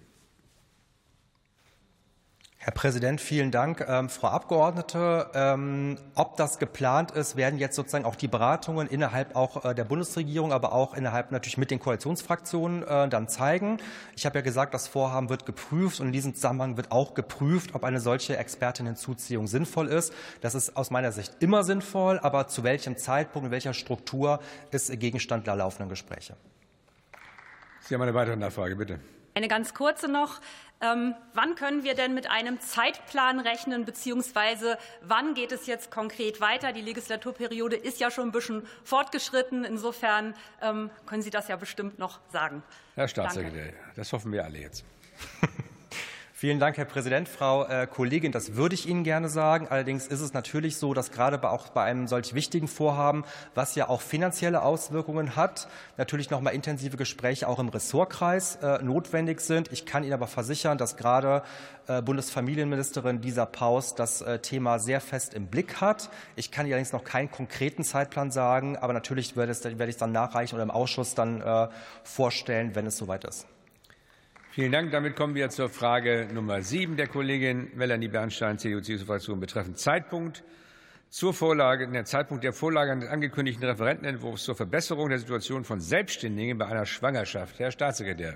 Herr Präsident, vielen Dank. Ähm, Frau Abgeordnete, ähm, ob das geplant ist, werden jetzt sozusagen auch die Beratungen innerhalb auch äh, der Bundesregierung, aber auch innerhalb natürlich mit den Koalitionsfraktionen äh, dann zeigen. Ich habe ja gesagt, das Vorhaben wird geprüft und in diesem Zusammenhang wird auch geprüft, ob eine solche Expertinnenzuziehung sinnvoll ist. Das ist aus meiner Sicht immer sinnvoll, aber zu welchem Zeitpunkt, in welcher Struktur ist Gegenstand der laufenden Gespräche. Sie haben eine weitere Nachfrage, bitte. Eine ganz kurze noch. Ähm, wann können wir denn mit einem Zeitplan rechnen, beziehungsweise wann geht es jetzt konkret weiter? Die Legislaturperiode ist ja schon ein bisschen fortgeschritten. Insofern ähm, können Sie das ja bestimmt noch sagen. Herr Staatssekretär, Danke. Das hoffen wir alle jetzt. Vielen Dank, Herr Präsident. Frau äh, Kollegin, das würde ich Ihnen gerne sagen. Allerdings ist es natürlich so, dass gerade bei, auch bei einem solch wichtigen Vorhaben, was ja auch finanzielle Auswirkungen hat, natürlich noch mal intensive Gespräche auch im Ressortkreis äh, notwendig sind. Ich kann Ihnen aber versichern, dass gerade äh, Bundesfamilienministerin Lisa Paus das äh, Thema sehr fest im Blick hat. Ich kann Ihnen allerdings noch keinen konkreten Zeitplan sagen, aber natürlich werde, es, werde ich es dann nachreichen oder im Ausschuss dann äh, vorstellen, wenn es soweit ist. Vielen Dank. Damit kommen wir zur Frage Nummer sieben der Kollegin Melanie Bernstein, C D U-C S U-Fraktion, betreffend Zeitpunkt zur Vorlage, der Zeitpunkt der Vorlage des angekündigten Referentenentwurfs zur Verbesserung der Situation von Selbstständigen bei einer Schwangerschaft. Herr Staatssekretär.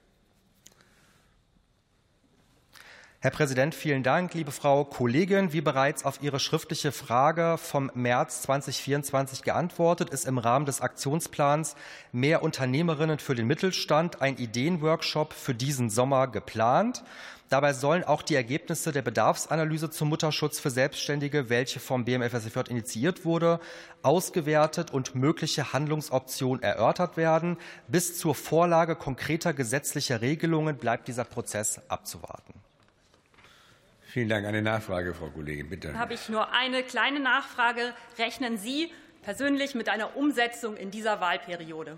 Herr Präsident, vielen Dank. Liebe Frau Kollegin, wie bereits auf Ihre schriftliche Frage vom März zweitausendvierundzwanzig geantwortet, ist im Rahmen des Aktionsplans Mehr Unternehmerinnen für den Mittelstand ein Ideenworkshop für diesen Sommer geplant. Dabei sollen auch die Ergebnisse der Bedarfsanalyse zum Mutterschutz für Selbstständige, welche vom B M F S F J initiiert wurde, ausgewertet und mögliche Handlungsoptionen erörtert werden. Bis zur Vorlage konkreter gesetzlicher Regelungen bleibt dieser Prozess abzuwarten. Vielen Dank. Eine Nachfrage, Frau Kollegin, bitte. Da habe ich nur eine kleine Nachfrage. Rechnen Sie persönlich mit einer Umsetzung in dieser Wahlperiode?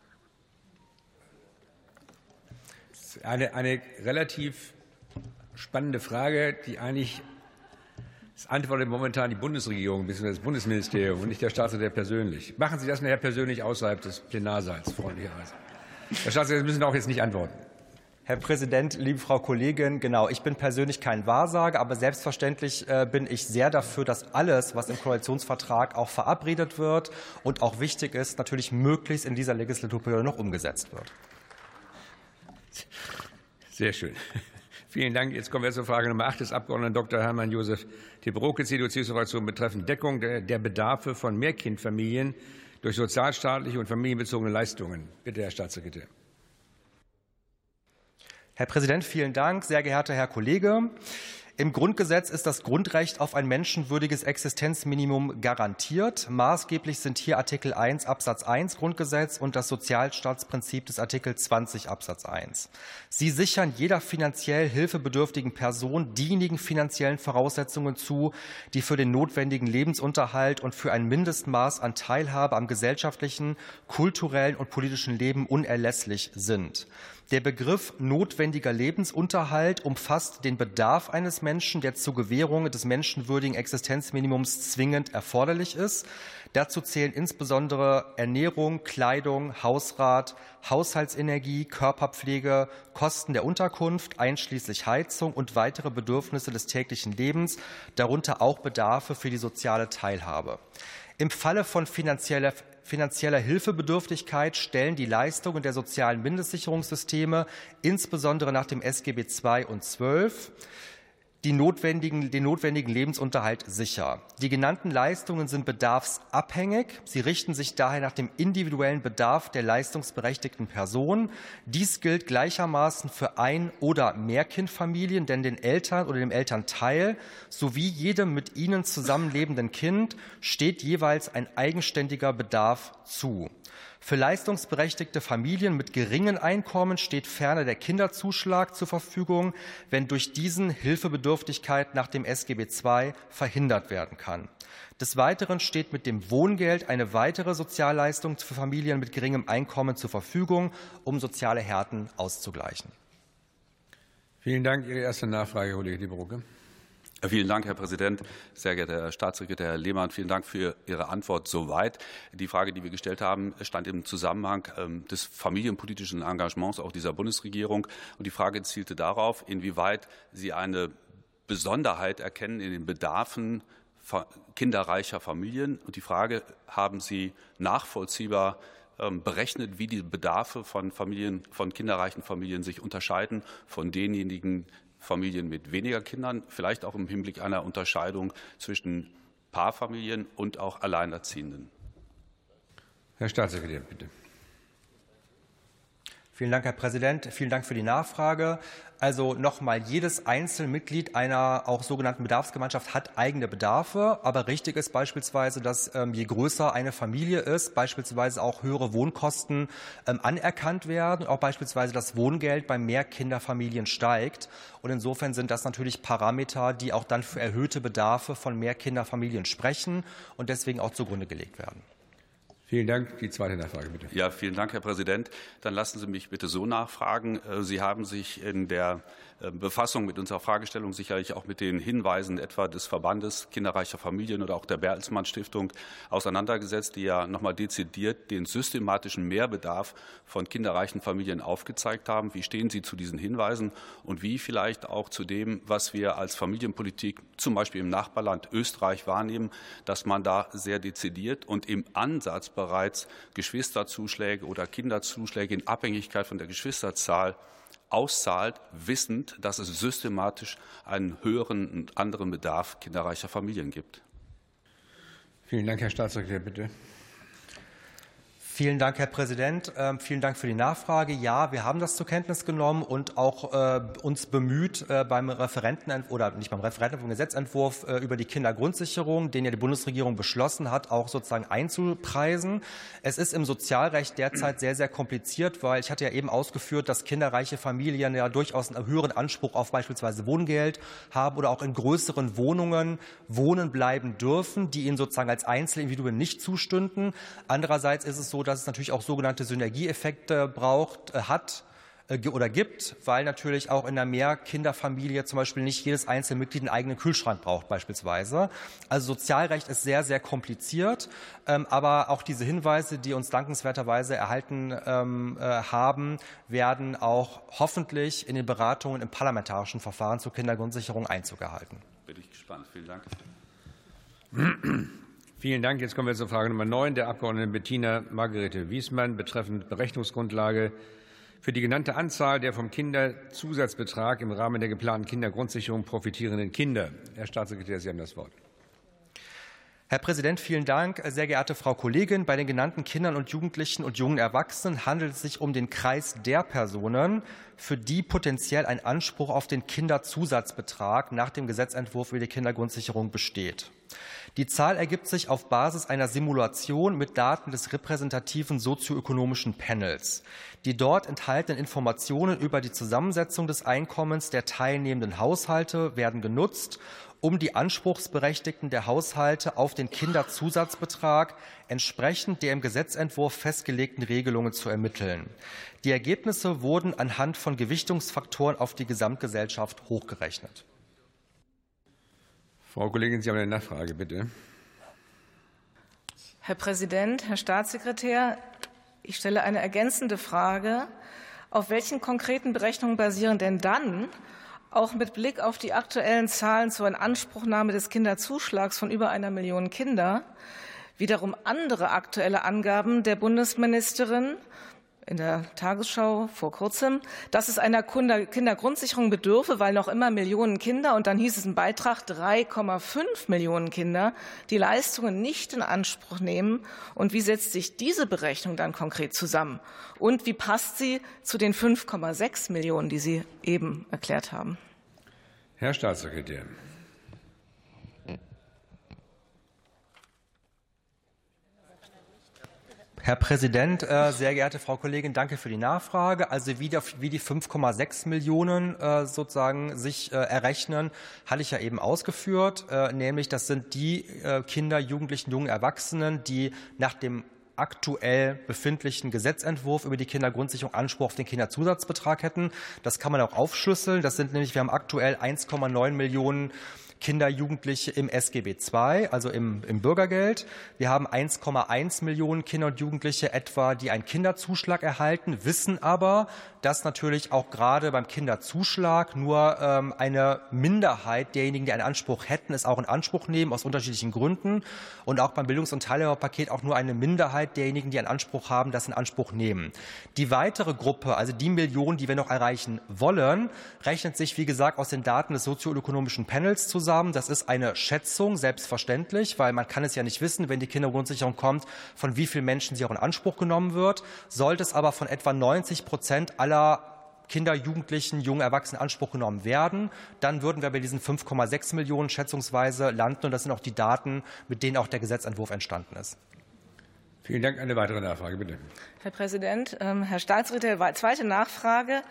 Das ist eine, eine relativ spannende Frage, die eigentlich das antwortet momentan die Bundesregierung bzw. das Bundesministerium und nicht der Staatssekretär persönlich. Machen Sie das nachher persönlich außerhalb des Plenarsaals, freundlicherweise. Herr Staatssekretär, Sie müssen auch jetzt nicht antworten. Herr Präsident, liebe Frau Kollegin, genau, ich bin persönlich kein Wahrsager, aber selbstverständlich äh, bin ich sehr dafür, dass alles, was im Koalitionsvertrag auch verabredet wird und auch wichtig ist, natürlich möglichst in dieser Legislaturperiode noch umgesetzt wird. Sehr schön. Vielen Dank. Jetzt kommen wir zur Frage Nummer acht des Abgeordneten Doktor Hermann Josef Tebroke, C D U-C S U-Fraktion, betreffend Deckung der, der Bedarfe von Mehrkindfamilien durch sozialstaatliche und familienbezogene Leistungen. Bitte, Herr Staatssekretär. Herr Präsident, vielen Dank. Sehr geehrter Herr Kollege, im Grundgesetz ist das Grundrecht auf ein menschenwürdiges Existenzminimum garantiert. Maßgeblich sind hier Artikel eins Absatz eins Grundgesetz und das Sozialstaatsprinzip des Artikel zwanzig Absatz eins. Sie sichern jeder finanziell hilfebedürftigen Person diejenigen finanziellen Voraussetzungen zu, die für den notwendigen Lebensunterhalt und für ein Mindestmaß an Teilhabe am gesellschaftlichen, kulturellen und politischen Leben unerlässlich sind. Der Begriff notwendiger Lebensunterhalt umfasst den Bedarf eines Menschen, der zur Gewährung des menschenwürdigen Existenzminimums zwingend erforderlich ist. Dazu zählen insbesondere Ernährung, Kleidung, Hausrat, Haushaltsenergie, Körperpflege, Kosten der Unterkunft, einschließlich Heizung und weitere Bedürfnisse des täglichen Lebens, darunter auch Bedarfe für die soziale Teilhabe. Im Falle von finanzieller Finanzieller Hilfebedürftigkeit stellen die Leistungen der sozialen Mindestsicherungssysteme, insbesondere nach dem S G B zwei und zwölf, die notwendigen, den notwendigen Lebensunterhalt sicher. Die genannten Leistungen sind bedarfsabhängig. Sie richten sich daher nach dem individuellen Bedarf der leistungsberechtigten Person. Dies gilt gleichermaßen für Ein- oder Mehrkindfamilien, denn den Eltern oder dem Elternteil sowie jedem mit ihnen zusammenlebenden Kind steht jeweils ein eigenständiger Bedarf zu. Für leistungsberechtigte Familien mit geringen Einkommen steht ferner der Kinderzuschlag zur Verfügung, wenn durch diesen Hilfebedürftigkeit nach dem S G B zwei verhindert werden kann. Des Weiteren steht mit dem Wohngeld eine weitere Sozialleistung für Familien mit geringem Einkommen zur Verfügung, um soziale Härten auszugleichen. Vielen Dank. Ihre erste Nachfrage, Herr Kollege Tebroke. Vielen Dank, Herr Präsident. Sehr geehrter Herr Staatssekretär Herr Lehmann, vielen Dank für Ihre Antwort soweit. Die Frage, die wir gestellt haben, stand im Zusammenhang des familienpolitischen Engagements auch dieser Bundesregierung. Und die Frage zielte darauf, inwieweit Sie eine Besonderheit erkennen in den Bedarfen kinderreicher Familien. Und die Frage, haben Sie nachvollziehbar berechnet, wie die Bedarfe von Familien, von kinderreichen Familien sich unterscheiden von denjenigen Familien mit weniger Kindern, vielleicht auch im Hinblick einer Unterscheidung zwischen Paarfamilien und auch Alleinerziehenden. Herr Staatssekretär, bitte. Vielen Dank, Herr Präsident. Vielen Dank für die Nachfrage. Also nochmal, jedes Einzelmitglied einer auch sogenannten Bedarfsgemeinschaft hat eigene Bedarfe. Aber richtig ist beispielsweise, dass ähm, je größer eine Familie ist, beispielsweise auch höhere Wohnkosten ähm, anerkannt werden. Auch beispielsweise das Wohngeld bei Mehrkinderfamilien steigt. Und insofern sind das natürlich Parameter, die auch dann für erhöhte Bedarfe von Mehrkinderfamilien sprechen und deswegen auch zugrunde gelegt werden. Vielen Dank. Die zweite Nachfrage, bitte. Ja, vielen Dank, Herr Präsident. Dann lassen Sie mich bitte so nachfragen. Sie haben sich in der Befassung mit unserer Fragestellung sicherlich auch mit den Hinweisen etwa des Verbandes kinderreicher Familien oder auch der Bertelsmann Stiftung auseinandergesetzt, die ja nochmal dezidiert den systematischen Mehrbedarf von kinderreichen Familien aufgezeigt haben. Wie stehen Sie zu diesen Hinweisen und wie vielleicht auch zu dem, was wir als Familienpolitik zum Beispiel im Nachbarland Österreich wahrnehmen, dass man da sehr dezidiert und im Ansatz bereits Geschwisterzuschläge oder Kinderzuschläge in Abhängigkeit von der Geschwisterzahl auszahlt, wissend, dass es systematisch einen höheren und anderen Bedarf kinderreicher Familien gibt. Vielen Dank, Herr Staatssekretär, bitte. Vielen Dank, Herr Präsident. Ähm, vielen Dank für die Nachfrage. Ja, wir haben das zur Kenntnis genommen und auch äh, uns bemüht äh, beim Referentenentwurf oder nicht beim Referenten, vom Gesetzentwurf äh, über die Kindergrundsicherung, den ja die Bundesregierung beschlossen hat, auch sozusagen einzupreisen. Es ist im Sozialrecht derzeit sehr, sehr kompliziert, weil ich hatte ja eben ausgeführt, dass kinderreiche Familien ja durchaus einen höheren Anspruch auf beispielsweise Wohngeld haben oder auch in größeren Wohnungen wohnen bleiben dürfen, die ihnen sozusagen als Einzelindividuen nicht zustünden. Andererseits ist es so, dass es natürlich auch sogenannte Synergieeffekte braucht, äh, hat, oder gibt, weil natürlich auch in einer Mehrkinderfamilie zum Beispiel nicht jedes einzelne Mitglied einen eigenen Kühlschrank braucht beispielsweise. Also Sozialrecht ist sehr, sehr kompliziert, aber auch diese Hinweise, die uns dankenswerterweise erhalten haben, werden auch hoffentlich in den Beratungen im parlamentarischen Verfahren zur Kindergrundsicherung Einzug erhalten. Bin ich gespannt. Vielen Dank. Vielen Dank. Jetzt kommen wir zur Frage Nummer neun der Abgeordneten Bettina Margarete Wiesmann betreffend Berechnungsgrundlage für die genannte Anzahl der vom Kinderzusatzbetrag im Rahmen der geplanten Kindergrundsicherung profitierenden Kinder. Herr Staatssekretär, Sie haben das Wort. Herr Präsident, vielen Dank. Sehr geehrte Frau Kollegin, bei den genannten Kindern und Jugendlichen und jungen Erwachsenen handelt es sich um den Kreis der Personen, für die potenziell ein Anspruch auf den Kinderzusatzbetrag nach dem Gesetzentwurf über die Kindergrundsicherung besteht. Die Zahl ergibt sich auf Basis einer Simulation mit Daten des repräsentativen sozioökonomischen Panels. Die dort enthaltenen Informationen über die Zusammensetzung des Einkommens der teilnehmenden Haushalte werden genutzt, um die Anspruchsberechtigten der Haushalte auf den Kinderzusatzbetrag entsprechend der im Gesetzentwurf festgelegten Regelungen zu ermitteln. Die Ergebnisse wurden anhand von Gewichtungsfaktoren auf die Gesamtgesellschaft hochgerechnet. Frau Kollegin, Sie haben eine Nachfrage, bitte. Herr Präsident, Herr Staatssekretär, ich stelle eine ergänzende Frage. Auf welchen konkreten Berechnungen basieren denn dann, auch mit Blick auf die aktuellen Zahlen zur Inanspruchnahme des Kinderzuschlags von über einer Million Kinder, wiederum andere aktuelle Angaben der Bundesministerin in der Tagesschau vor kurzem, dass es einer Kindergrundsicherung bedürfe, weil noch immer Millionen Kinder, und dann hieß es im Beitrag drei Komma fünf Millionen Kinder, die Leistungen nicht in Anspruch nehmen. Und wie setzt sich diese Berechnung dann konkret zusammen? Und wie passt sie zu den fünf Komma sechs Millionen, die Sie eben erklärt haben? Herr Staatssekretär. Herr Präsident, sehr geehrte Frau Kollegin, danke für die Nachfrage. Also wie die fünf Komma sechs Millionen sozusagen sich errechnen, hatte ich ja eben ausgeführt, nämlich das sind die Kinder, Jugendlichen, jungen Erwachsenen, die nach dem aktuell befindlichen Gesetzentwurf über die Kindergrundsicherung Anspruch auf den Kinderzusatzbetrag hätten. Das kann man auch aufschlüsseln. Das sind nämlich, wir haben aktuell eins Komma neun Millionen Kinder, Jugendliche im S G B zwei, also im, im Bürgergeld. Wir haben eins Komma eins Millionen Kinder und Jugendliche etwa, die einen Kinderzuschlag erhalten, wissen aber, dass natürlich auch gerade beim Kinderzuschlag nur ähm, eine Minderheit derjenigen, die einen Anspruch hätten, es auch in Anspruch nehmen, aus unterschiedlichen Gründen. Und auch beim Bildungs- und Teilhabepaket auch nur eine Minderheit derjenigen, die einen Anspruch haben, das in Anspruch nehmen. Die weitere Gruppe, also die Millionen, die wir noch erreichen wollen, rechnet sich, wie gesagt, aus den Daten des sozioökonomischen Panels zusammen. Das ist eine Schätzung, selbstverständlich, weil man kann es ja nicht wissen, wenn die Kindergrundsicherung kommt, von wie vielen Menschen sie auch in Anspruch genommen wird. Sollte es aber von etwa neunzig Prozent aller Kinder, Jugendlichen, jungen Erwachsenen in Anspruch genommen werden, dann würden wir bei diesen fünf Komma sechs Millionen schätzungsweise landen. Und das sind auch die Daten, mit denen auch der Gesetzentwurf entstanden ist. Vielen Dank. Eine weitere Nachfrage, bitte. Herr Präsident, Herr Staatssekretär, zweite Nachfrage.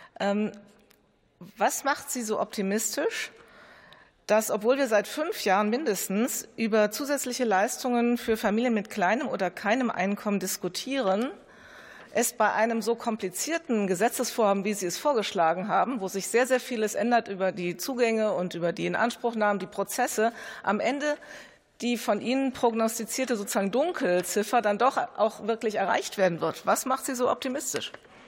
Was macht Sie so optimistisch, dass, obwohl wir seit fünf Jahren mindestens über zusätzliche Leistungen für Familien mit kleinem oder keinem Einkommen diskutieren, es bei einem so komplizierten Gesetzesvorhaben, wie Sie es vorgeschlagen haben, wo sich sehr, sehr vieles ändert über die Zugänge und über die Inanspruchnahmen, die Prozesse, am Ende die von Ihnen prognostizierte sozusagen Dunkelziffer dann doch auch wirklich erreicht werden wird? Was macht Sie so optimistisch?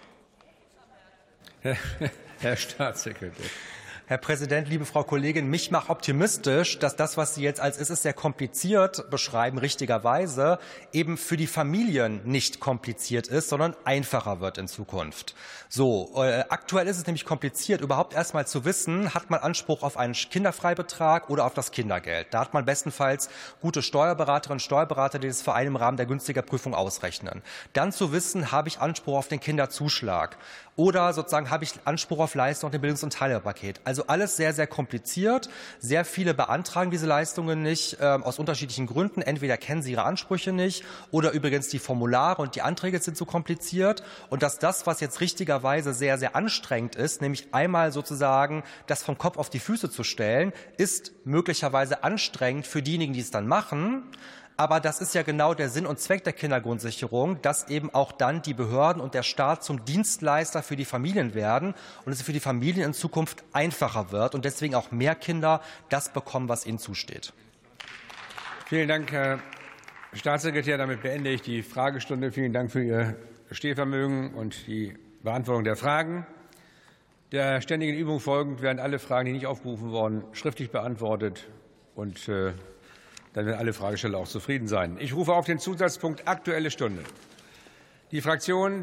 Herr Staatssekretär. Herr Präsident, liebe Frau Kollegin, mich macht optimistisch, dass das, was Sie jetzt als es ist sehr kompliziert beschreiben, richtigerweise eben für die Familien nicht kompliziert ist, sondern einfacher wird in Zukunft. So, äh, aktuell ist es nämlich kompliziert, überhaupt erst mal zu wissen, hat man Anspruch auf einen Kinderfreibetrag oder auf das Kindergeld. Da hat man bestenfalls gute Steuerberaterinnen und Steuerberater, die das für einen im Rahmen der günstiger Prüfung ausrechnen. Dann zu wissen, habe ich Anspruch auf den Kinderzuschlag oder sozusagen habe ich Anspruch auf Leistung und den Bildungs- und Teilhabepaket. Also alles sehr, sehr kompliziert. Sehr viele beantragen diese Leistungen nicht, äh, aus unterschiedlichen Gründen. Entweder kennen sie ihre Ansprüche nicht oder übrigens die Formulare und die Anträge sind zu kompliziert. Und dass das, was jetzt richtigerweise sehr, sehr anstrengend ist, nämlich einmal sozusagen das vom Kopf auf die Füße zu stellen, ist möglicherweise anstrengend für diejenigen, die es dann machen. Aber das ist ja genau der Sinn und Zweck der Kindergrundsicherung, dass eben auch dann die Behörden und der Staat zum Dienstleister für die Familien werden und es für die Familien in Zukunft einfacher wird und deswegen auch mehr Kinder das bekommen, was ihnen zusteht. Vielen Dank, Herr Staatssekretär. Damit beende ich die Fragestunde. Vielen Dank für Ihr Stehvermögen und die Beantwortung der Fragen. Der ständigen Übung folgend werden alle Fragen, die nicht aufgerufen wurden, schriftlich beantwortet. Und äh, dann werden alle Fragesteller auch zufrieden sein. Ich rufe auf den Zusatzpunkt Aktuelle Stunde. Die Fraktionen